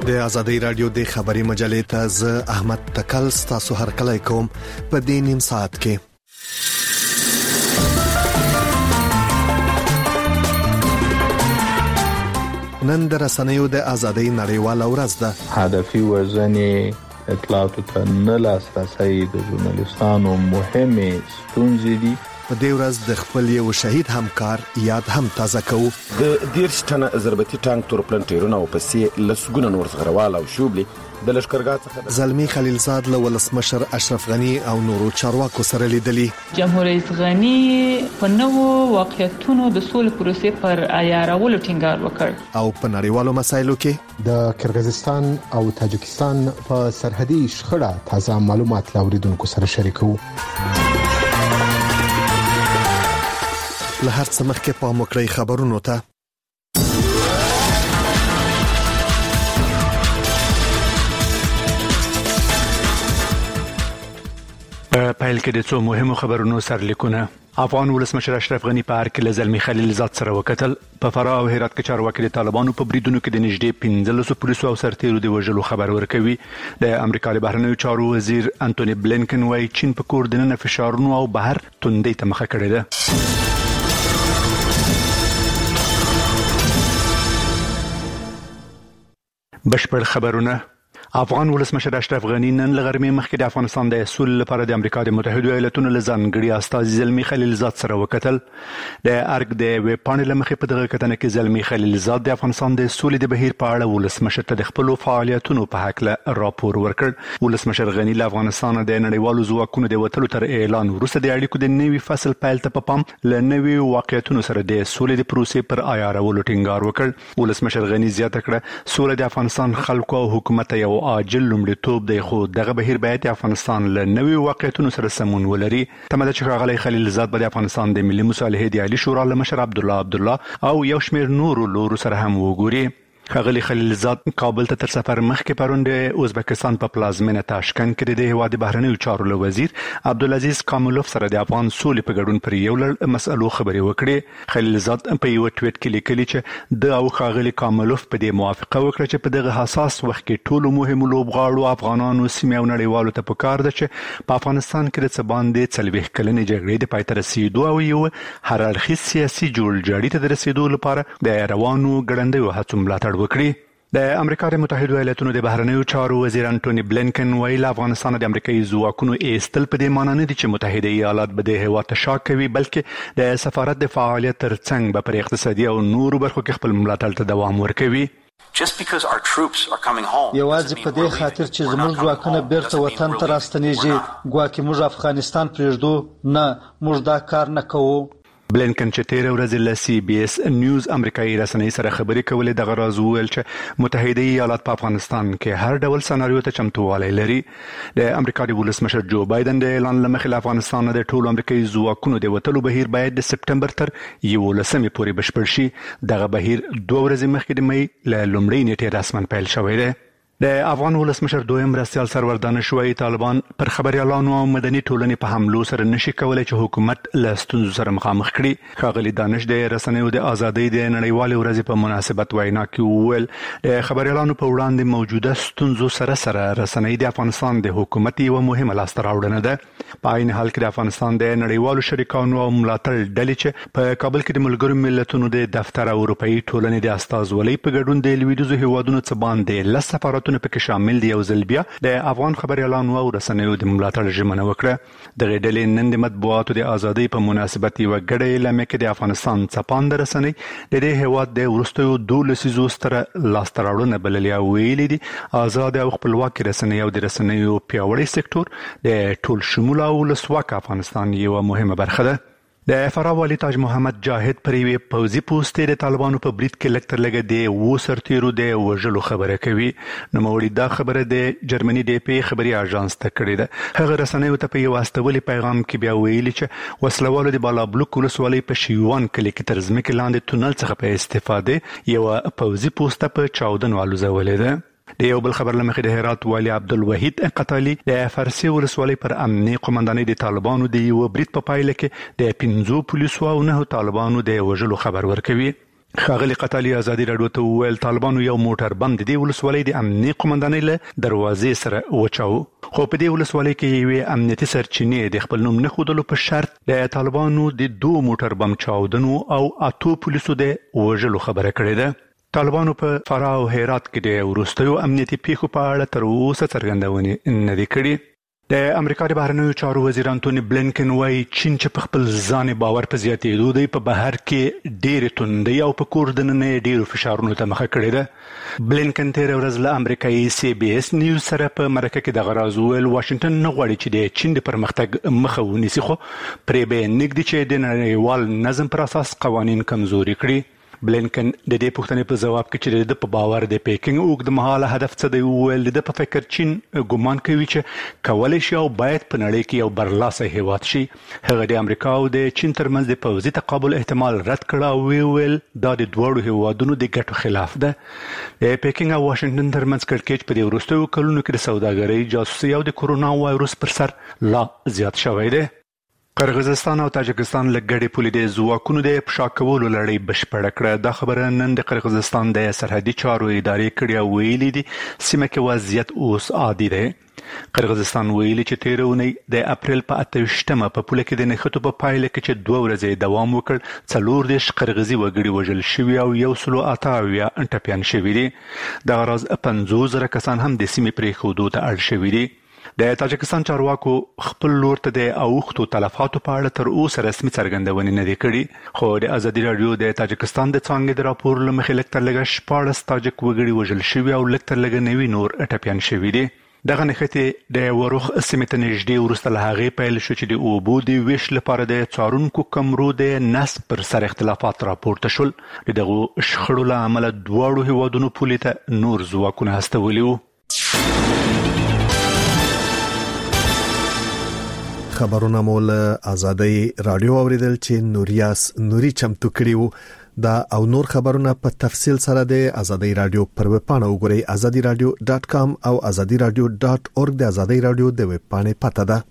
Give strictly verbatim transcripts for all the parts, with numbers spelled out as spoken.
د آزادۍ رادیو د خبري مجلې ته ز احمد تکل ستاسو هر کله کوم په دې نیم ساعت کې. نن د رسنیو د آزادۍ نړیواله ورځ ده. هدفي وژنې اطلاعاتو ته نه لاسرسی د ژورنالیستانو مهمه ستونزې دي. په دې ورځ د خپل یو شهید همکار یاد هم تازه کوو. د دیرش ټنه ضربتي ټانک تورپلن ټیرونه او پسې لسګونه نور زغروال او شوبلي د لشکرګاه څخه زلمی خلیلزاد له ولسمشر اشرف غنی او نورو چارواکو سره لیدلي. جمهور رئیس غنی په نوو واقعیتونو د سولې پروسې پر عیارولو ټینګار وکړ او په نړیوالو مسایلو کې د کرغیزستان او تاجکستان په سرحدي شخړه تازه معلومات لاوریدونکو سره شریکو. له هر څه مخکې پام وکړئ خبرونو ته. په پیل کې د څو مهمو خبرونو سرلیکونه. افغان ولسمشر اشرف غنی په هر کې له زلمی خلیلزاد سره وکتل. په فراه او هرات کې چارواکي د طالبانو په بریدونو کې د نږدې پنځلس پولیسو او سرتیرو د وژلو خبر ورکوي. د امریکا د بهرنیو چارو وزیر انټونی بلینکن وايي چین په کور دننه فشارونو او بهر توندۍ ته مخه کړې ده. بشپړ خبرونه. افغان ولسمشر اشرف غنی نن لغرمې مخکې د افغانستان د اصول لپاره د امریکا د متحده ایالاتونو له ځانګړي استازي زلمی خلیلزاد سره وکتل. د ارګ د ویب پاڼې له مخې په دغه کتنه کې زلمی خلیلزاد د افغانستان د اصول د بهیر په اړه ولسمشر ته د خپل فعالیتونو په حق له راپور ورکړ. ولسمشر غنی له افغانستان د نړیوالو ځواکونو د وټلو تر اعلان وروسته د اړیکو د نوي فصل پیل ته په پام له نوي واقعیتونو سره د اصول د پروسې پر عیارولو ټینګار وکړ. ولسمشر غنی زیاته کړه سوله د افغانستان خلکو او حکومت یو عاجل لومړیتوب دی، خو دغه بهیر باید د افغانستان له نوي واقعیتونو سره سمون ولري. تمه ده چې ښاغلی خلیلزاد به د افغانستان د ملي مصالحې د عالي شورا له مشر عبدالله عبدالله او یو شمېر نورو لورو سره هم وګوري. ښاغلی خلیلزاد کابل ته تر سفر مخکې پرون د ازبکستان په پلازمینه تاشکند کې د هېواد د بهرنیو چارو له وزیر عبدالعزیز کاملوف سره د افغان سولې په ګډون پر یو لړ مسألو خبرې وکړې. خلیلزاد په یو ټویټ کې لیکلي چې د او ښاغلي کاملوف په دې موافقه وکړه چې په دغه حساس وخت کې ټولو مهمو لوبغاړو افغانانو سیمې او نړیوالو ته پکار ده چې په افغانستان کې د څه باندې څلوېښت کلنې جګړې د پای ته رسېدو او یو هر اړخیز سیاسي جوړجاړي ته د رسېدو لپاره د روانو ګړندیو هڅو ملاتړ وکړي. د امریکا د متحده ایالاتونو د بهرنیو چارو وزیر انټونی بلینکن وايي له افغانستان د امریکایي ځواکونو ایستل په دې معنی نه دي چې متحده ایالات به د هېواد ته شا کوي، بلکې د سفارت د فعالیت ترڅنګ به پر اقتصادي او نورو برخو کې خپل ملاتړ ته دوام ورکوي. یوازې په دې خاطر چې زموږ ځواکونه بیرته وطن ته راستنېږي ګواکې موږ افغانستان پرېږدو، نه، موږ دا کار نه کوو. بلینکن چې تیره ورځ له سی بي اس نیوز امریکایي رسنۍ سره خبرې کولې دغه راز وویل چې متحده ایالات په افغانستان کې هر ډول سناریو ته چمتووالی لري. د امریکا د ولسمشر جو بایدن د اعلان له مخې له افغانستان د ټولو امریکایي ځواکونو د وتلو بهیر باید د سپټمبر تر یولسمې پورې بشپړ شي. دغه بهیر دوه ورځې مخکې د مۍ له لومړۍ نیټې رسما پیل شوی دی. د افغان ولسمشر دویم مرستیال سرور دانش وايي طالبان پر خبريالانو او مدني ټولنې په حملو سره نشي کولای چې حکومت له ستونزو سره مخامخ کړي. ښاغلي دانش د رسنیو د ازادۍ د نړیوالې ورځې په مناسبت وینا کې وویل د خبريالانو په وړاندې موجوده ستونزو سره سره رسنۍ د افغانستان د حکومت یوه مهمه لاسته راوړنه ده. په عین حال کې د افغانستان د نړیوالو شریکانو او ملاتړ ډلې چې په کابل کې د ملګرو ملتونو د دفتر او اروپایي ټولنې د استازولۍ په ګډون د لویدیځو هیوادونو څخه باندې لس سفارتونه پکې شامل دي. او ځل بیا د افغان خبريالانو او رسنیو د ملاتړ ژمنه وکړه. دغه ډلې نن د مطبوعاتو د ازادۍ په مناسبت یوه ګډه اعلامیه کې د افغانستان څپانده رسنۍ د دې هېواد د وروستیو دوو لسیزو ستره لاسته راوړنه بللې او ویلي دي ازاد او خپلواکې رسنۍ او د رسنیو پیاوړی سکتور د ټول شموله او ولسواک افغانستان یوه مهمه برخه ده. د فراه والي تاج محمد جاهد پر یوې پوځي پوستې د طالبانو په برید کې لږ تر لږه د اوو سرتیرو د وژلو خبره کوي. نوموړي دا خبره د جرمني ډي پي خبري اژانس ته کړې ده. هغه رسنیو ته په یو استولي پیغام کې بیا ویلي چې وسلوالو د بالابلوک ولسوالۍ په شیوان کلي کې تر ځمکې لاندې تونل څخه په استفاده یوه پوځي پوسته په چاودنو الوزولې ده. د یو بل خبر لمخې د هرات والي عبدالوحید قتالي د فرسي ولسوالۍ پر امنیه قومندانۍ د طالبانو د یو برید په پایله کې د پنځو پولیسو او نه طالبانو د وژلو خبر ورکوي. ښاغلي قتالي ازادي راډیو ته ویل طالبانو یو موټر بم د دې ولسوالۍ د امنیتي قومندانۍ له دروازې سره وچاو، خو په دې ولسوالۍ کې یوې امنیتي سرچینې د خپل نوم نه ښودلو په شرط د طالبانو د دوه موټر بم چاودنو او اتو پولیسو د وژلو خبره کړې ده. طالبانو په فراه او هرات کې د وروستیو امنیتي پیښو په اړه تر اوسه څرګندونې نه دي کړې. د امریکا د بهرنیو چارو وزیر انټونی بلینکن وايي چین چې په خپل ځان باور په زیاتېدو دی په بهر کې ډېرې توندۍ او په کور دننه ډېرو فشارونو ته مخه کړې ده. بلینکن تېره ورځ له امریکایي سی بي اس نیوز سره په مرکه کې دغه راز وویل واشنګټن نه غواړي چې د چین د پرمختګ مخه ونیسي، خو پرې به نږدې چې د نړیوال نظم پر اساس قوانین کمزوري کړي. بلینکن د دې پوښتنې په ځواب کې چې د په باور د پیکینګ اوږدمهاله هدف څه دی وویل د په فکر چین ګمان کوي چې کولای شي او باید په نړۍ کې یو برلاسه هیواد شي. هغه د امریکا او د چین ترمنځ د پوځي تقابل احتمال رد کړ او ویل دا د دوړو هیوادونو د ګټو خلاف ده. د پیکینګ او واشنګټن ترمنځ کړکېچ په دې وروستیو کلونو کې د سوداګرۍ، جاسوسي او د کورونا وایروس پر سر لا زیات شوی دی. قرغیزستان او تاجکستان له ګډې پولې د ځواکونو د افشا کولو لړۍ بشپړه کړه. دا خبره نن د قرغیزستان د سرحدي چارو ادارې کړې او ویلي دي سیمه کې وضعیت اوس عادي دی. قرغیزستان ویلي چې تېره اونۍ د اپریل په اته ویشتمه په پوله کې د نښتو په پایله کې چې دوه ورځې دوام وکړ څلور دېرش قرغیزي وګړي وژل شوي او یو سلو اته اویا ټپیان شوي دي. دغه راز پنځوس زره کسان هم د سیمې پرېښودو ته اړ شوي دي. د تاجکستان چارواکو خپل لور ته د اوښتو تلفاتو په اړه تر اوسه رسمي څرګندونې نه دي کړي، خو د ازادي راډیو د تاجکستان د څانګې د راپور له مخې لږ تر لږه شپاړس تاجک وګړي وژل شوي او لږ تر لږه نوي نور ټپیان شوي دي. دغه نښتې د ورخ سیمې ته نږدې وروسته له هغې پیل شو چې د اوبو د ویش لپاره د څارونکو کمرو د نصب پر سر اختلافات راپورته شول. د دغو شخړو له امله دواړو هیوادونو پولې ته نور ځواکونه هستولي وو. خبرونه مول آزادۍ رادیو اوریدل چې نوریاس نوري چمتو کړي وو. دا او نور خبرونه په تفصیل سره د آزادۍ رادیو پر ویب پاڼه وګورئ azadi radio dot com او azadi radio dot org د آزادۍ رادیو د ویب پاڼې پته ده.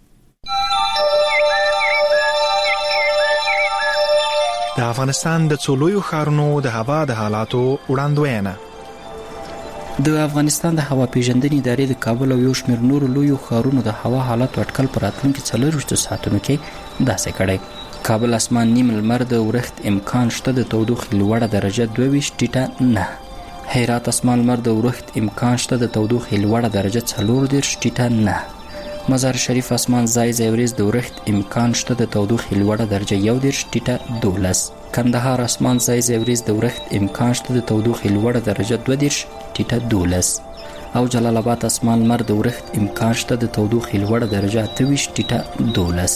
د افغانستان د څولوي ښارونو د هوا د حالاتو وړاندوینه. د افغانستان د هوا پیژندنې ادارې د کابل او یو شمېر نورو لویو ښارونو د هوا حالت اټکل پر راتلونکي څلورویشتو ساعتونو کې داسې کړی. کابل اسمان نیم لمر د ورښت امکان شته د تودوخې لوړه درجه دوه ویشت ټیټه نه. هرات اسمان لمر د ورښت امکان شته د تودوخې لوړه درجه څلور دېرش ټیټه نه. مزار شریف اسمان ځای ځای ورځ د ورښت امکان شته د تودوخې لوړه درجه یو دېرش ټیټه دولس. کندهار اسمان ځای ځای ورځ د ورښت امکان شته د تودوخې لوړه درجه دوه دېرش ټیټه دولس. او جلال آباد اسمان لمر د ورښت امکان شته د تودوخې لوړه درجه اته ویشت ټیټه دولس.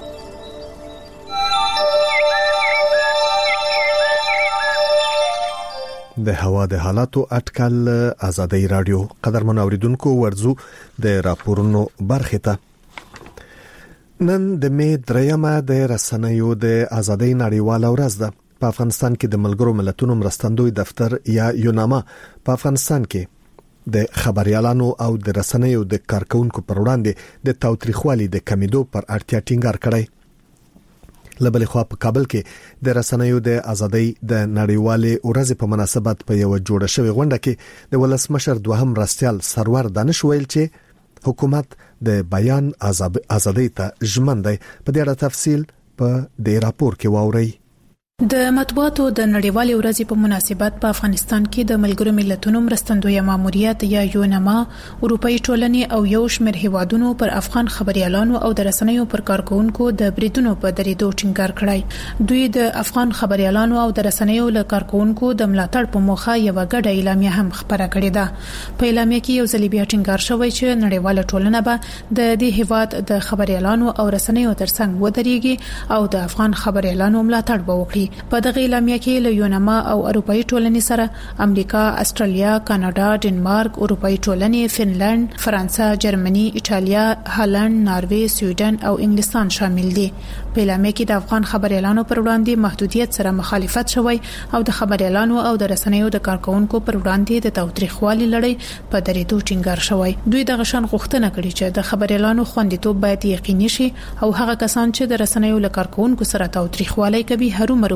د هوا د حالاتو اټکل آزادۍ رادیو قدرمن اوریدونکو ورزو د راپورونو برخه ته. نن د مې دریمه د رسنیو د آزادۍ نړیواله ورځ ده. په افغانستان کې د ملګرو ملتونو مرستندوی دفتر یا یوناما په افغانستان کې د خبريالانو او د رسنیو د کارکونکو پر وړاندې د تاوتریخوالي د کمیدو پر اړتیا ټینګار کړی. لبل خو په کابل کې د رسنیو د ازادۍ د نړیوالې ورځې په مناسبت په یو جوړه شوی غونډه کې د ولسمشر دوهم رستيال سرور دانش ویل چې حکومت د بیان ازادۍ ته ژمن دی. په دې اړه تفصیل په دې راپور کې واورئ. د مطبوعاتو د نړیوالې ورځې په مناسبت په افغانستان کې د ملګرو ملتونو مرستندوی ماموریت یا یوناما، اروپאי ټولنې او یو شمېر هیوادونو پر افغان خبريالانو او د رسنیو پر کارکونکو د بریدونو په درېدو ټینګار کړی. دوی د افغان خبريالانو او د رسنیو له کارکونکو د ملاتړ په موخه یو غډه اعلامیه هم خبره کړې ده. په اعلامیه کې یو ځل بیا ټینګار شوی چې نړیواله ټولنه به د دې هیواد د خبريالانو او رسنیو ترڅنګ ودرېږي او د افغان خبريالانو ملاتړ وکړي. په دغه اعلامیه کې له یوناما او اروپאי ټولنې سره امریکا، استرالیا، کاناډا، ډنمارک، اروپאי ټولنې، فنلند، فرانسه، جرمني، ایټالیا، هالند، ناروې، سویډن او انګلستان شامل دي. په اعلامیه کې د افغان خبريالانو پر وړاندې محدودیت سره مخالفت شوی او د خبريالانو او د رسنیو د کارکونکو پر وړاندې د تاوتریخوالي لړۍ په درېدو ټینګار شوی. دوی د غشن غوښتنه کړې چې د خبريالانو خوندیتوب باید یقیني شي او هغه کسان چې د رسنیو له کارکونکو سره تاوتریخوالي کوي هرومرو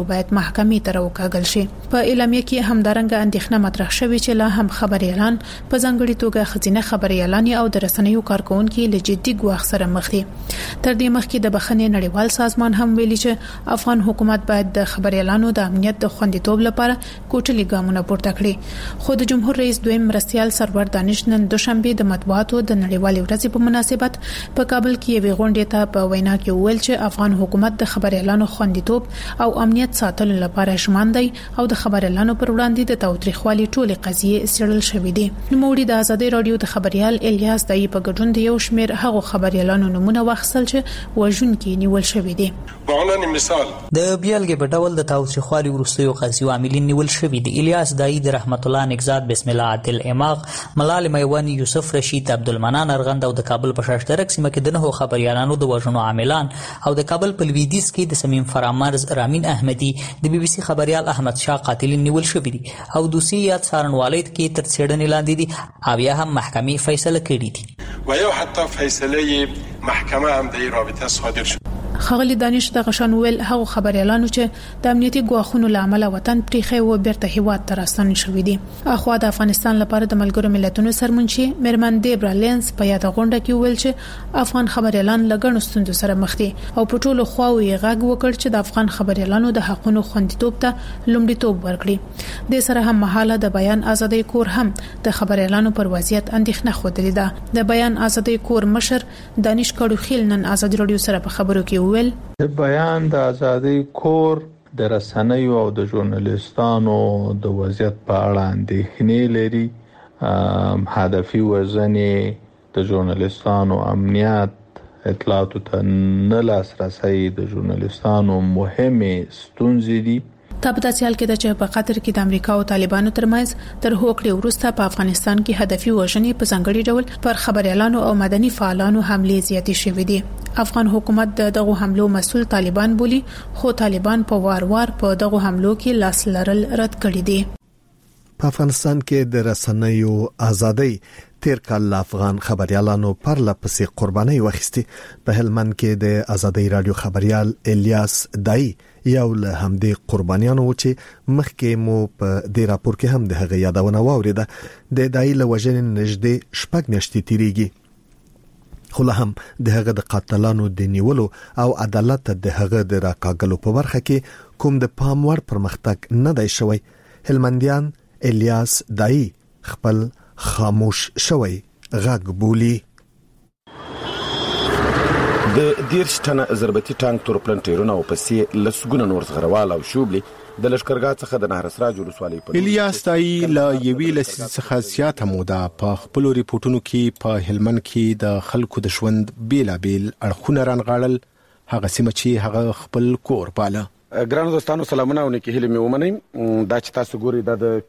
باید محکمې ته راوکاږل شي. په اعلامیه کې همدارنګه اندېښنه مطرح شوې چې لا هم خبري اعلان په ځانګړي توګه خزینه خبري اعلان او د رسنیو کارکونکو له جدي ګواښ سره مخ دي. تر دې مخکې د بخښنې نړیوال سازمان هم ویلي چې افغان حکومت باید د خبري اعلانو د امنیت د خوندیتوب لپاره کوټلي ګامونه پورته کړي. خو د جمهور رئیس دویم مرستیال سرور دانش نن دوشنبه د مطبوعاتو د نړیوالې ورځې په مناسبت په کابل کې یوې غونډې ته په وینا کې وویل چې افغان حکومت د خبري اعلانو خوندیتوب او امنیت ساتلو لپاره ژمن دی او د خبري اعلانو پر وړاندې د تاوتریخوالي ټولې قضیې څېړل شوې دي. نوموړي د ازادي رادیو د خبريال الیاس دای په ګډون د یو شمېر هغو خبري اعلانو نمونه واخیستل چې وژونکي نیول شوې دي. بهانه مثال د بیلګې په ډول د تاوتریخوالي وروستیو قضیو عاملین نیول شوې دي. الیاس دای د رحمت الله نگزاد، بسم الله عادل اماغ، ملال میوانی، یوسف رشید، عبدالمنان ارغند او د کابل په شاشترک سیمه کې د نهو خبريالانو د وژنو عاملان او د کابل په لویدیځ کې د سمیم فرامرز، رامین احمدي، د بي بي سي خبريال احمد شاه قاتلین نیول شوي دي او دوسی یاد سارنوالۍ کې تر څېړنې لاندې دي او یا هم محکمې فیصله کړې دي و یا حتی فیصله محکمه هم د رابطه صادر شد. خغلی دانش د غشن ویل هغه خبريالانو چې د امنیتي ګواښونو لامل وطن پریخي او بیرته هیواد ته راستون شوې دي. اخوا د افغانستان لپاره د ملګرو ملتونو سرمنشي مرمن دیبرا لینس په یاد غونډه کې ویل چې افغان خبريالان لګڼو ستوندو سره مخ دي او په ټولو خواو یې غږ وکړ چې د افغان خبريالانو د حقونو خوندیتوب ته لومړیتوب ورکړي. د سره هم مهاله د بیان ازادي کور هم د خبريالانو پر وضعیت اندېښنه خوده ده. د بیان ازادي کور مشر دانش کړو خیل نن ازادي رادیو سره په خبرو کې ویل د بیان د ازادۍ کور د رسنیو او د ژورنالیستانو د وضعیت په اړه اندېښنې لري. هدفي وژنې د ژورنالیستانو امنیت، اطلاعاتو ته نه لاسرسی د ژورنالیستانو مهمې ستونزې دي. تابعدار سیال کې د چې په قطر کې د امریکا او طالبانو ترمنځ تر هوکړې وروسته په افغانستان کې هدفي وژنې په ځانګړي ډول پر خبريالانو او مدني فعالانو حملې زیاتې شوې دي. افغان حکومت دغه حملو مسول طالبان بولی، خو طالبان په وار وار په دغه حملو کې لاس لرل رد کړي دي. په افغانستان کې د رسنیو ازادي تیر کال افغان خبريالانو پر لپسې قرباني وخیستي. په هلمند کې د ازادي رادیو خبريال الیاس دای یو له همدې قربانیانو چې مخکې مو په دې راپور کې هم د هغه یادونه واوریده. د دای له وژنې نږدې شپږ میاشتې تیریږي، خو له هم د هغه د قاتلانو د نیولو او عدالت د هغه د راکاګلو په برخه کې کوم د پام وړ پرمختګ نه دی شوی. هلمندیان الیاس دای خپل خاموش شوی غږ بولی. د دیرش ټنه ضربتي ټانک تورپلن ټیرونه او پسې لسګونه نور زغروال او شوبلي د لشکرګاه څخه د نهرسراج ولسوالۍ په الیاس دای لا یوی لسیز څخه زیاته موده په خپل ریپورتونو کې په هلمند کې د خلکو د ژوند بیلابیل اړخونه رانغاړل، هغه سیمه چې هغه خپل کور باله. ګران دوستانو سلامونه او نیکی هیله مې ومنئ. دا چې تاسو ګورئ دا د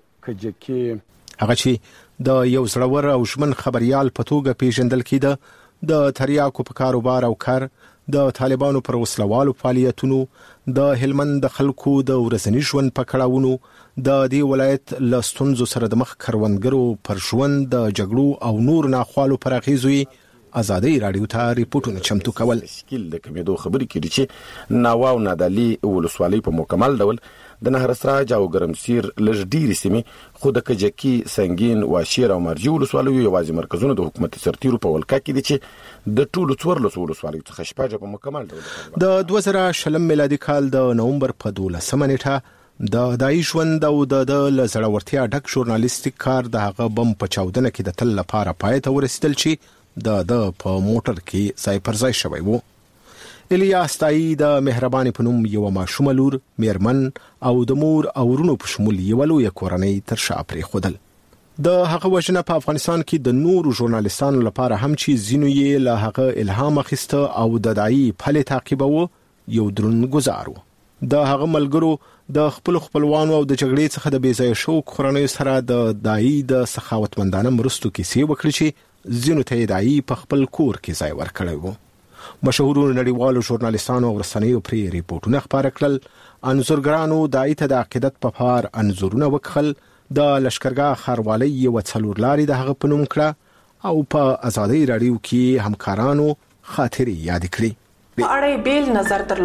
کجکی هغه چې د یو زړور او ژمن خبريال په توګه پیژندل کېده. د تریاکو په کاروبار او کار، د طالبانو پر وسلوالو فعالیتونو، د هلمند د خلکو د ورځني ژوند په کړهونو، د دې ولایت له ستونزو سره د مخ کروندګرو پر ژوند د جګړو او نور ناخوالو پر اغیزوي ازادي رادیو ته ریپورتونه چمتو کول. سکیل د کمیدو خبرې کړي چې ناواو نادالي ولسوالۍ په مکمل ډول د نهرسراج او ګرمسیر لږ ډېرې سیمې، خو د کجکی، سنگین، واشیر او مرجی ولسوالیو یوازې مرکزونه د حکومت سرتیرو په ولکه کې دي چې د ټولو څوارلسو ولسوالیو څخه شپږ په مکمل ډول د دوه زره شلم میلادي کال د نومبر په دولسمه نیټه د دای ژوند او د لزړورتیا ډک ژورنالیستیک کار د هغه بم په چاودنه کې د تل لپاره پای ته ورسېدل چې د د په موټر کې ځای پر ځای شوی وو. الیاس دای د مهرباني په نوم یو ماشوم لور، میرمن او د مور او ورونو په شمول یو لوی کورنۍ تر شا پرې خودل. د هغه وژنه په افغانستان کې د نورو ژورنالیستانو لپاره هم چې زینو یې له هغه الهام اخیسته او د دای په لټه تعقیبوه یو درون گزارو. د هغه ملګرو د خپل خپلوانو او د جګړې څخه د بیځای شو کورنۍ سره د دای د سخاوتمندانه مرستو کیسې وکړي چې زینو ته دای په خپل کور کې ځای ورکړی وو. مشهور نړیوالو ژورنالیستانو او رسنیو پرې ریپورتونه خپاره کړل. انځورګرانو دای ته د عقیدت په پار انځورونه وکړل. د لشکرګاه خاروالۍ یو څلور لارې د هغه په نوم کړه او په ازادي رادیو کې همکارانو خاطرې یاد کړې. په اړه بیل نظر درلود.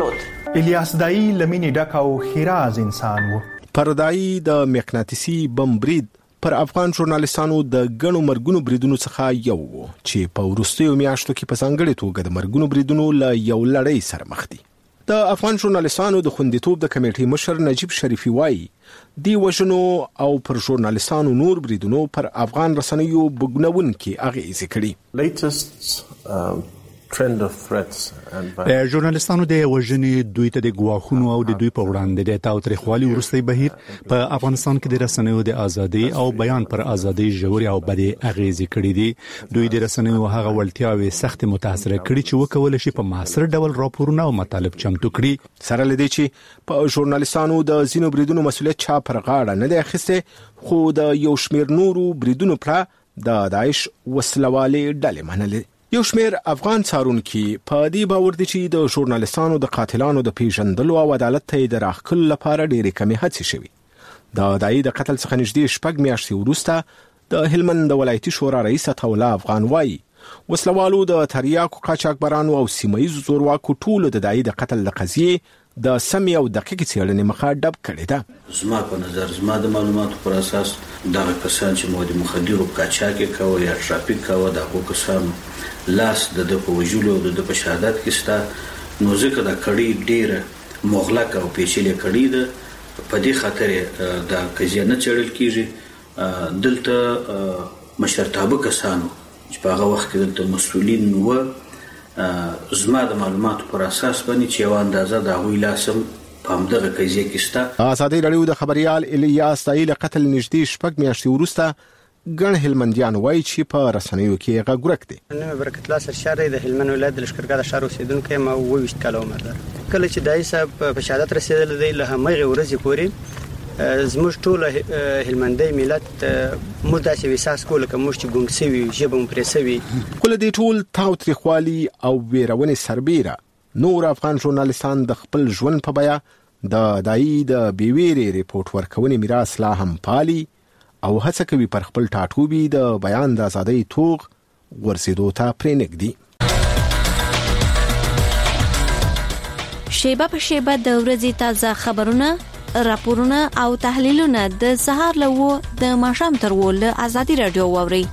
الیاس دای لمینی ډک او خیراز انسان وو. پردای د مقناطیسي بم برید پر افغان ژورنالستانو د غنو مرګونو بریدونو څخه یو وو چې په وروستیو میاشتو کې په ځانګړي توګه د مرګونو بریدونو له یو لړۍ سره مخ دي. د افغان ژورنالستانو د خوندیتوب د کمیټې مشر نجیب شریفي وایي دی وژنو او پر ژورنالستانو نور بریدونو پر افغان رسنیو بګنونکي اغیزې کړي. latest trend of threats and د ژورنالستانو د وژنې دوی ته د ګواښونو او د دوی په وړاندې د تاوتریخوالي وروستي بهیر په افغانستان کې د رسنیو د ازادي او بیان پر ازادي ژوري او بدې اغیزې کړي دي. دوی د رسنیو هغه ولټیاوي سخت متاثر کړي چې وکول شي په معاصر ډول راپورونه او مطالب چمتو کړي. سره لدی چې په ژورنالستانو د زینو بریدونو مسولیت چا پر غاړه نه دی اخیسته، خو د یو شمیر نورو بریدونو پر د داعش وسلوالي ډلې منلې. یو شمیر افغان څارونکي په دې باور دي چې د ژورنالستانو د قاتلانو د پیژندلو او عدالت ته د راخل لپاره ډېرې کمې هڅې شوي. د دای د قتل څخه نږدې شپږ میاشتې وروسته د هلمند ولایتي شورا رئیس عطاالله افغان وایي وسلوالو د تریاکو قاچاقبرانو او سیمایي زورواکو ټولو د دای د قتل د قضیې د سمې او دقیقې څېړنې مخه ډب کړې ده. زما په نظر زما د معلوماتو پر اساس دغه کسان چې مواد مخدرو قاچاق کوي یا ټرافیک کوي د هغو کسانو لاس د د په وجولو د د په شهادت کې ستا نو ځکه د کړي ډېره مغلق او پیچلې کړي ده په دې خاطر د قضیه نه څېړل کېږي. دلته مشرتابه کسانو چې په هغه وخت کې دلته مسؤلین و زما د معلوماتو پر اساس باندې چې یو اندازه د هغوی لاسم په همدغه قضیه کې شته. ازادي راډیو د خبريال الیاس دای له قتل نږدې شپږ میاشتې وروسته ګڼ هلمندیان وایي چې په رسنیو کې غږورک دي. نو برکت الله سرشاري د هلمند ولایت د لشکرګاه د ښار اوسیدونکو ما وویشت کاله عمر لري. کله چې دای صاحب په شهادت رسیدل دی له همغه ورځې پورې زموږ ټول هلمندي ملت موږ داسې وساس کول کوم چې ګونګسوي ژبه مپرسوي کله دې ټول تاوتریخوالي او ویرونې سربیره نور افغان ژورنالستان د خپل ژوند په بیا د دای د بیویری ریپورت ورکونې میراث لا هم پالي او هڅه کوي پر خپل ټاټوبي د بیان د ازادۍ توغ ورسېدو ته پرېنږدي. شیبه په شیبه د ورځې تازه خبرونه، راپورونه او تحلیلونه د سهار له و د ماښام تر و له ازادي راډیو واوري.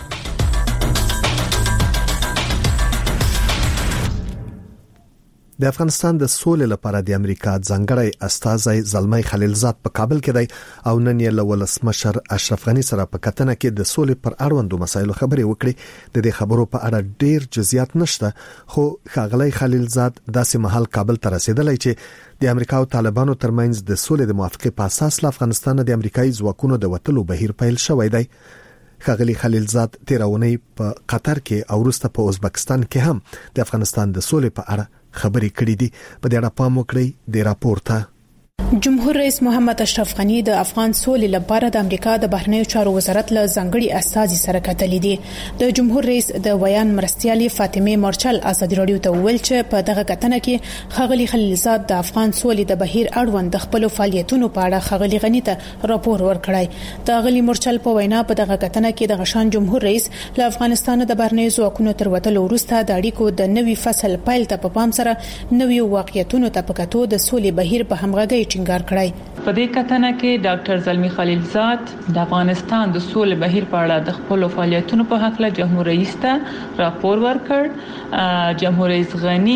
د افغانستان د سولې لپاره د امریکا ځانګړی استازی زلمی خلیلزاد په کابل کې دی او نن یې له ولسمشر اشرف غنی سره په کتنه کې د سولې پر اړوندو مسایلو خبرې وکړې. د دې خبرو په اړه ډیر جزئیات نشته، خو ښاغلی خلیلزاد داسې مهال کابل ته رسیدلی چې د امریکا او طالبانو ترمنځ د سولې د موافقې په اساس له افغانستان د امریکایي ځواکونو د وټلو بهیر پیل شوی دی. ښاغلی خلیلزاد تیرونی په قطر کې او وروسته په ازبکستان کې هم د افغانستان د سولې په اړه خبرې کړې دي. په دې اړه پام وکړئ د راپور ته. جمهور رئیس محمد اشرف غنی د افغان سولې لپاره د امریکا د بهرنیو چارو وزارت له ځانګړي استازي سره کتلې دي. د جمهور رئیس د ویان مرستيالي فاطمه مارشال ازادي راډیو ته ویل چې په دغه کتنه کې خغلی خلیلزاد د افغان سولې د بهیر اړوند د خپل فعالیتونو په اړه خغلی غنی ته راپور ورکړی. د غلی مارشال په وینا په دغه کتنه کې د غشان جمهور رئیس له افغانستان د بهرنیو ځواکونو تر وټلو وروسته د اړیکو د نوي فصل پیل ته په پام سره نوي واقعیتونو ته په کتو د سولې بهیر په همغږي ټینګار کړی. په دې کتنه کې ډاکټر زلمی خلیلزاد د افغانستان د سولې بهیر په اړه د خپل فعالیتونو په حق له جمهور رئیس ته راپور ورکړ. جمهور رئیس غنی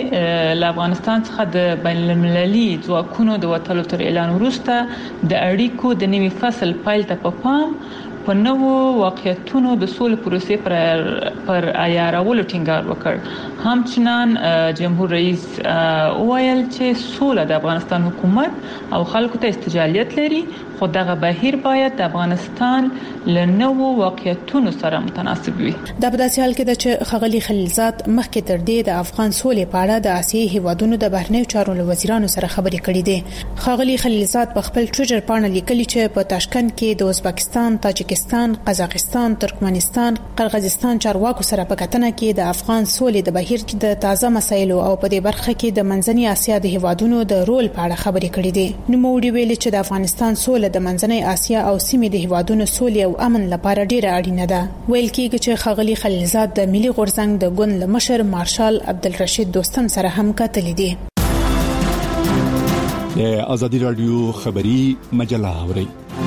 له افغانستان څخه د بین المللي ځواکونو د وټلو تر اعلان وروسته د اړیکو د نوي فصل پیل ته په پام په نوو واقعیتونو د سولې پروسې پر پر عیارولو ټینګار وکړ. همچنان جمهور رئیس وویل چې سوله د افغانستان حکومت او خلکو ته استجالیت لري، خو دغه بهیر باید د افغانستان له نوو واقعیتونو سره متناسب وي. د بداسي حال کې د چې خغلی خلیلزاد مخکې تر دې د افغان سولې په اړه د آسیایي هیوادونو د بهرنیو چارو وزیرانو سره خبرې کړې دي. خغلی خلیلزاد په خپل ټویټر باندې لیکلي چې په تاشکند کې د ازبکستان، تاجکستان، قزاقستان، ترکمنستان، قرغیزستان چارواکو سره په کتنه کې د افغان سولې د بهیر د تازه مسایلو او په دې برخه کې د منځنۍ اسیا د هیوادونو د رول په اړه خبرې کړې دي. نو موږ ویل چې د افغانستان سوله د منځنۍ اسیا او سیمې د هیوادونو سولې او امن لپاره ډیره اړینه ده. ویل کېږي چې خغلی خلیلزاد د ملي غورځنګ د ګوند مشر مارشال عبدالرشید دوستم سره هم کتلې دي. د ازادي رادیو خبری مجله اوري.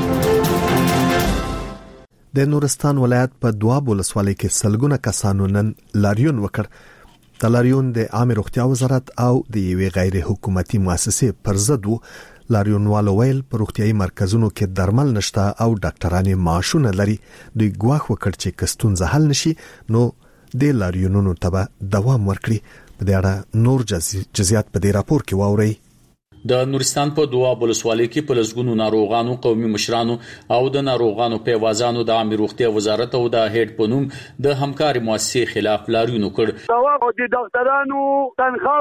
د نورستان ولایت په دواب ولسوالۍ کې سلګونه کسانو نن لاریون وکړ. د لاریون د عامه روغتیا وزارت او د یوې غیر حکومتي مؤسسې پر ضد وو. لاریونوالو ویل په روغتيایي مرکزونو کې درمل نشته او ډاکټرانو معاشونه لري. دوی ګواښ وکړ چې کستون زهل نشي نو د لاریونونو ته دوام ورکړي. په دې اړه نور جزئیات په دې راپور کې واورئ. د نورستان په دواب ولسوالۍ کې په لسګونو ناروغانو، قومي مشرانو او د ناروغانو پیوازانو د عامه روغتیا وزارت او د هډ په نوم د همکاري مؤسسې خلاف لاریون وکړ. دواب او د ډاکټرانو تنخواه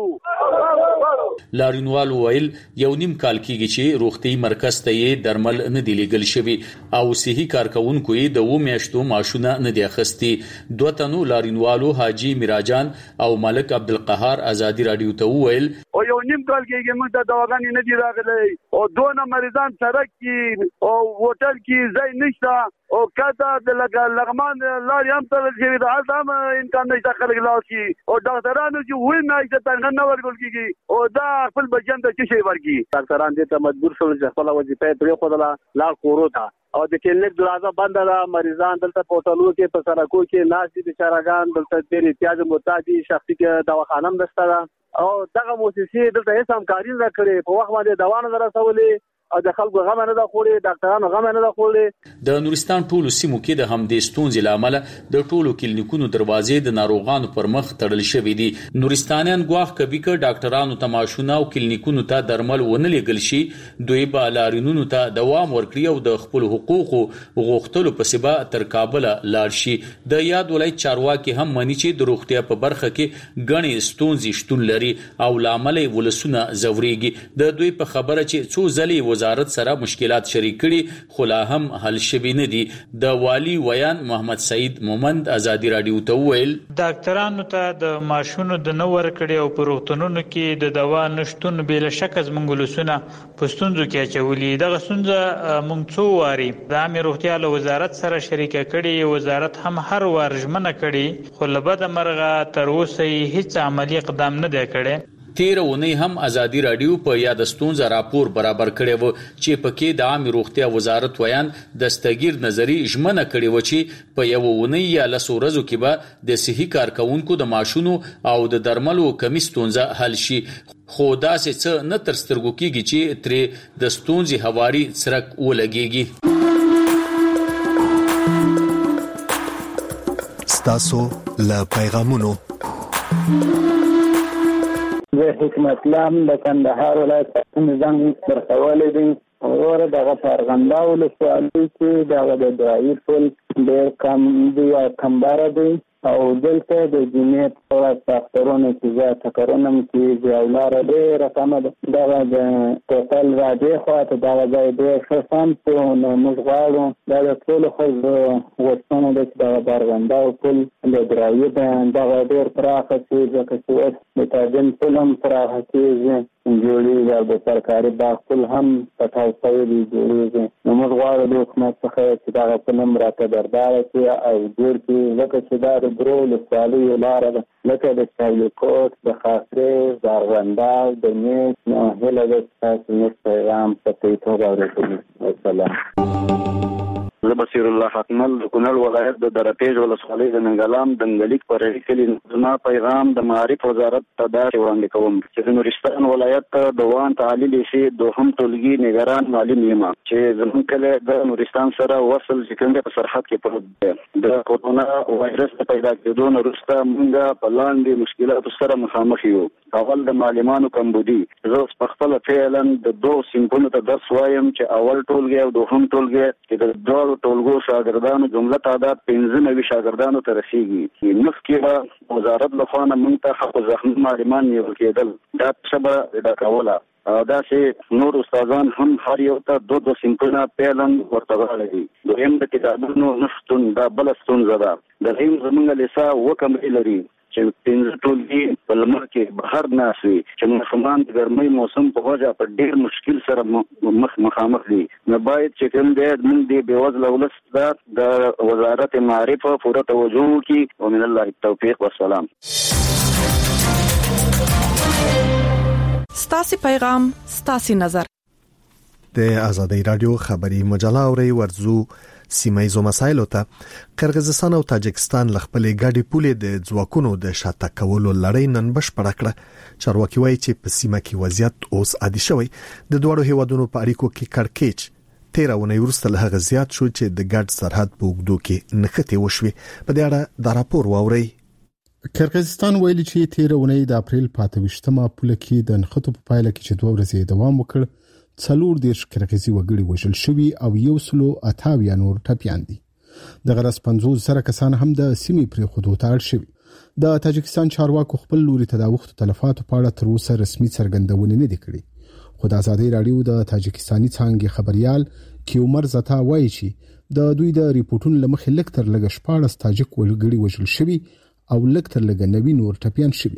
غواړو. لاریونوالو ویل یو نیم کال کېږي چې روغتي مرکز ته یې درمل نه دی لېږل شوی او صحي کارکونکو یې د و میاشتو معاشونه نه دی اخیستي. دوه تنو لاریونوالو حاجی میراجان او ملک عبدالقهار ازادي رادیو ته ویل او یو نیم کال کېږي د دواګانې نه دی راغلی او دوه مریضان سړک کې او هوټل کې ځای نشته او کاته د لغمان لارې هم تړل شوي ده، هلته هم امکان نشته خلک لاړ شي او ډاکټرانو چې وایي میاشته تنخواه نه ورکول کېږي او دا خپل بچیان ته څه شی ورکړي. ډاکټران دې ته مجبور شول چې خپله وظیفه یې پرېښودله لاړ کورو ته او د کلینیک دروازه بنده ده. مریضان دلته په هوټلونو کې په سړکو کې ناست دي، بیچارهګان دلته ډېر احتیاج محتاج دي، شخصي دواخانه هم نشته ده او دغه مؤسسې دلته هیڅ همکاري نه کړې، په وخت باندې دوا نه رسولې او د خلکو غم نه دا خوري، ډاکټرانو غم نه دا خوري. د نورستان ټولو سیمو کې د همدې ستونزې لامل د ټولو کلینیکونو دروازې د ناروغانو پر مخ تړل شوې دي. نورستانیان ګواښ کوي چې ډاکټرانو ته معاشونه او کلینیکونو ته درمل ونه لېږل شي. دوی به لاریونونو ته دوام ورکړي او د خپل حقوقو غوښتلو په سبا تر کابل لاړ شي. د یاد ولایت چارواکي هم مانی چې د روغتیا په برخه کې غني ستونزې شتون لري او لامل ولسونه زوريږي. د دوی په خبره چې څو ځلې وزارت سره مشکلات شریک کړي خو لا هم حل شوي نه دي. د والی ویان محمد سعید مومند ازادي رادیو ته ویل ډاکټرانو ته د ماشونو د نو ورکړي او په روغتونونو کې د دوا نشټون بل شک از منګلوسونه په ستونزو کې اچولي. دغه ستونزه مونږ څو واري د عامه روغتیا له وزارت سره شریکه کړي، وزارت هم هر وار ژمنه کړي خو لبد مرغه تر اوسه هیڅ عملی اقدام نه دی کړی. تیر ونی هم ازادي رادیو په یاد ستونزه راپور برابر کړی و چې پکې د عامه روغتیا وزارت ویان دستګیر نظری ژمنه کړی و چې په یو ونی یا لسو ورځو کې به د صحي کارکونکو د ماشونو او د درملو کمی ستونزه حل شي. خو دا څه نه تر سترګو کېږي چې تر د ستونزې هواري څرک ولګيږي. ستاسو له پیغامونو زه حکمت لام د کندهار ولایت نظام برخواله دي اور دغه پرغندا ولسوالۍ کې دغه د دایي پل ډېر کم دی او کمباره دی او دلته د جنیت په ساخترونو کې زیاته کارونه کې او لاره ډېره کمه ده. دغه د ټوټل راډیو خواته دغه ځای ډېر ښه سم په نو موږ غواړو دا د ټولو خلکو غوښتنه ده چې دغه پرغندا پل د درایي دغه ډېر پراخه شي ځکه چې اوس د تاجن پل هم پراخه کېږي جوړېږي او د سرکاري باغ پل هم پټاو شوی دی جوړېږي. نو موږ غواړو د حکومت څخه چې دغه پل هم راته برداره کړي او جوړ کړي ځکه چې دا د درو ولسوالیو لاره ده لکه د چایلکوټ، د خاصرې، د ارغنداو، د نیش. نو هیله ده چې تاسو زموږ پیغام په صحیح توګه اورېدلي. والسلام. زه بصیر الله حکمل د کونړ ولایت د درپېژ ولسوالۍ د ننګلام دنګلیک پر کلي. زما پیغام د معارف وزارت ته داسې وړاندې کوم چې د نورستان ولایت ته د وان تعالی لیسې دوهم ټولګي نگران معلم یم چې زموږ کلی د نورستان سره وصل چې کوم په سرحد کې پروت دی. د کورونا وایرس پیدا کېدو نه وروسته موږ په لاندې مشکلاتو سره مخامخ یو. اول د معلمانو کمبودي. زه په خپل فعلا د دوه صنفونو ته درس وایم چې اول ټولګي او دوهم ټولګي چې د دوه ټولګو شاګردانو جمله تعداد پنځه نوي شاګردانو ته رسیږي. مخکې به وزارت له خوا نه موږ ته حق زخمي معلمان نیول کېدل. دا څه به دا کوله او داسې نور استادان هم هر یو ته دو دو صنفونه پیلن ورته غاړه دي. دویم د کتابونو نشتون دا بله ستونزه ده. دریم زموږ لیسه اووه کمرې لري چې پنځه ټولګي په لمر کې بهر ناست وي چې ماشومان د ګرمۍ موسم په وجه په ډېر مشکل سره مخ مخامخ دي. نو باید چې کوم دی موږ د بېوزله ولس ته د وزارت معارف پوره توجه وکړي. ومن الله التوفیق والسلام. ستاسو پیغام ستاسو نظر د آزادۍ رادیو خبری مجله اوري ورزو سیمایزو مسایلو ته قرغیزستان او تاجکستان لخپلې ګاډي پولې د ځواکونو د شاته کولو لړۍ نن بشپړه کړه. چارواکي وایي چې په سیمه کې وضعیت اوس عادي شوی. د دوړو هیوادونو په اړیکو کې کړکېچ تیر اونۍ وروسته له هغه زیات شو چې د ګډ سرحد په اوږدو کې نښتې وشوي. په دې اړه دا راپور واورئ. قرغیزستان ویلي چې تیر اونۍ د اپریل په اته ویشتمه پوله کې د نښتو په پایله کې چې دوه ورځې دوام وکړ، څلور دیرش قرغیزي وګړي وژل شوي او یو سلو اته اویا نور ټپیان دي. د غرض پنځوس زره کسان هم د سیمې پرېښودو ته اړ شوي. د تاجکستان چارواکو خپل لوري ته د وخت تلفاتو په اړه تر اوسه رسمي څرګندونه نه دي کړې. خو د آزادۍ رادیو د تاجکستاني څانګې خبريال کیومر زتا وایي چې د دوی د ریپورتونو لمخې لکتر لګ شپاړس تاجک وګړي وژل شوي او لکتر لګ نوي نور ټپیان شوي.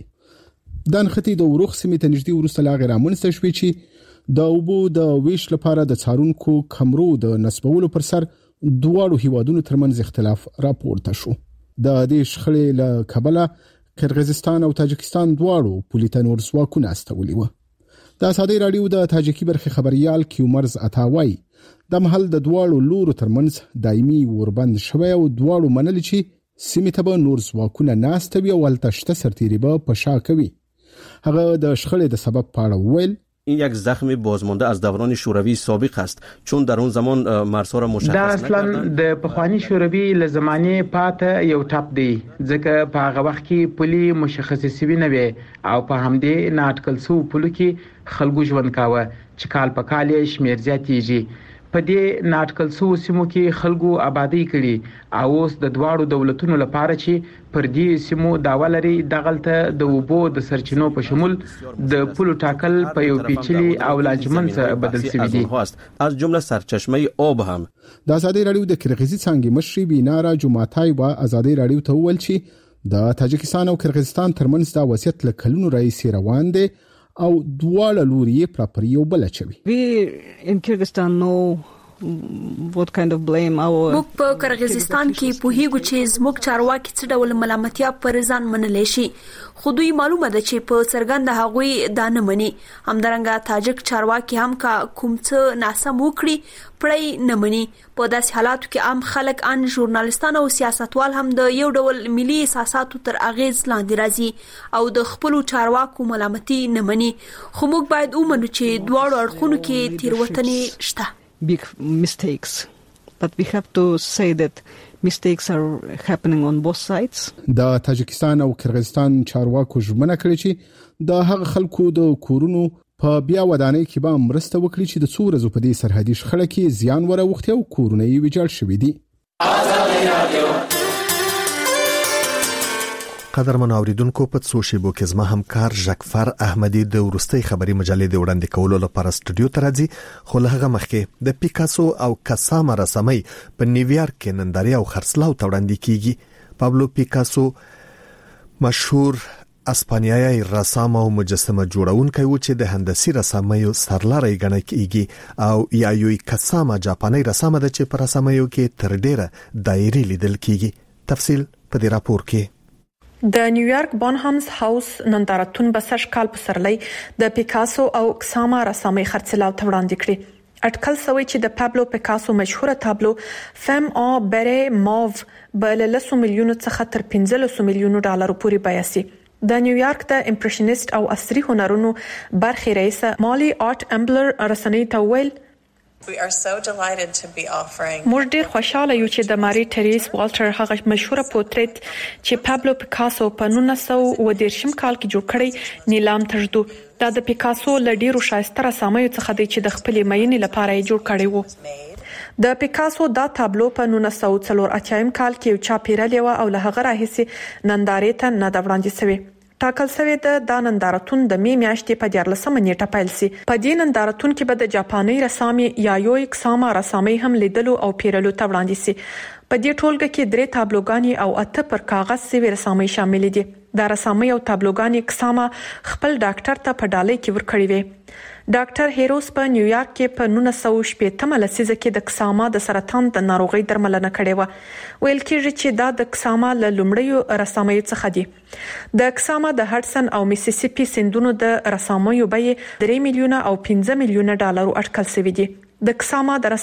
د نښتې د وروخ سیمې ته نږدې وروسته لا غیر امنسته شوي چې د اوبو د ویش لپاره د څارونکو کمرو د نسبولو پر سر دواړو هیوادونو ترمنځ اختلاف راپورته شو. د دې شخړې له کبله قرغیزستان او تاجکستان دواړو پولیټ نور ځواکونه استولي و. د آزادۍ رادیو د تاجکي برخې خبريال کیومرز اتاوي د محل د دواړو لورو ترمنځ دایمي وربند شوی او دواړو منل چې سیمې ته به نور ځواکونه ناستوي او التشته سرتیری به په شا کوي. هغه د شخړې د سبب په اړه وویل: این یک زخم بازمانده از دوران شوروی سابق است، چون در اون زمان مرزها را مشخص نکردند. دا اصلا د پخوانی شوروي له زمانه پاته یو ټاپ دی، ځکه په هغه وخت کې پولي مشخص سوي نه وي او په همدې ناټکل سو پولو کې خلکو ژوند کاوه چې کال په کال یې شمیر زیاتېږي. په دې ناټکل سو سیمو کې خلکو آبادی کړي او اوس د دواړو دولتونو لپاره چې پر دې سیمو داوا لري دغلته د اوبو د سرچینو په شمول د پولو ټاکل په یو پیچلي او لانجمن څخه بدل شوی دی. از جمله سرچشمه آب هم. د آزادۍ رادیو د قرغیزي څانګې مشري بینارا جمعتای و آزادۍ رادیو ته وویل چې د تاجکستان او قرغیزستان ترمنځ دا وضعیت له کلونو راهیسې روان دی او دواړه لوري پر پر یو بل چوي. We in Kyrgyzstan know what kind of blame our موږ په قرغیزستان کې پوهیږو چې زموږ چارواکي څه ډول ملامتیا پر ځان منلې شي، خو دوی معلومه ده چې په څرګنده هغوی دا نه مني. همدارنګه تاجک چارواکي هم کا کوم څه ناسم وکړي پړی نه مني. په داسې حالاتو کې عام خلک ان ژورنالستان او سیاستوال هم د یو ډول ملي احساساتو تر اغیز لاندې راځي او د خپل چارواکو ملامتي نه مني. خو موږ باید ومنو چې دواړو اړخونو کې تیروتنې شته. big mistakes, but we have to say that mistakes are happening on both sides. د تاجکستان او قرغیزستان چارواکو ژمنه کړې چې د هغه خلکو د کورونو په بیا ودانۍ کې به مرسته وکړي چې د څو ورځې په دې سرحدي شخړه کې زیان وروخته او کورونه یې ویجاړ شوي دي. قدرمن اوریدونکو، په څو شیبو کې زما همکار ژکفر احمدي د ورستۍ خبري مجلې د وړاندې کولو لپاره سټوډیو ته راځي. خو له هغه مخکې د پیکاسو او کساما رسامۍ په نیویارک کې نندارې او خرڅلاو ته وړاندې کیږي. پابلو پیکاسو مشهور اسپانیایی رسام او مجسمه جوړونکی و چې د هندسي رسامۍ سرلاري ګڼل کیږي او یایوی کساما جاپاني رسام ده چې په رسامۍ کې تر ډیره دایري لیدل کیږي. تفصیل په دې راپور کې. د نیویارک بونهامز هاوس نندارتون بسش کال په سرلۍ د پیکاسو او کساما رسامۍ خرڅلاو ته وړاندې کړي. اټکل سوی چې د پابلو پیکاسو مشهوره تابلو فم او بره موف بل لسو میلیونو څخه تر پنځلسو میلیونو ډالر پورې بیه سي. د نیویارک د امپریشنیست او عصري هنرونو برخې رئیس مالي آرت امبلر رسنۍ ته ویل: We are so delighted to be offering. موږ ډیر خوشاله یو چې د ماري ټریس والټر هغه مشهوره پورتریت چې پابلو پیکاسو په نولس سوه اووه دېرشم کال کې جوړ کړی نیلام ته ژدو. دا د پیکاسو له ډیرو ښایسته رسامۍ څخه دی چې د خپلې مینې لپاره یې جوړ کړی وو. د پیکاسو دا تابلو په نولس سوه څلور اتیا کال کې یو چا پیرلې و او له هغه راهیسې نندارې ته نه دا وړاندې شوی. ټاکل شوی د دا نندارتون د می میاشتې په دیارلسمه نیټه پیل سي. په دې نندارتون کې به د جاپاني رسامي یایوی کساما رسامۍ هم لیدلو او پیرلو ته وړاندې سي. په دې ټولګه کې درې تابلوګانی او اته پر کاغذ سوي رسامۍ شامل دي. دا رسامۍ او تابلوګانی کساما خپل ډاکټر ته په ډالۍ کې ورکړي وي. ډاکټر هیروس په نیویارک کې په نولس سوه شپږ لسیزه کې د کساما د سرطان د ناروغۍ درملنه کړې و. ویل کېږي چې دا د کساما له لومړیو رسامایو څخه دي. د کساما د هډسن او میسیسیپي سیندونو د رسامایو بیې درې میلیونه او پنځه میلیونه ډالر اټکل شوی دي. د کساما د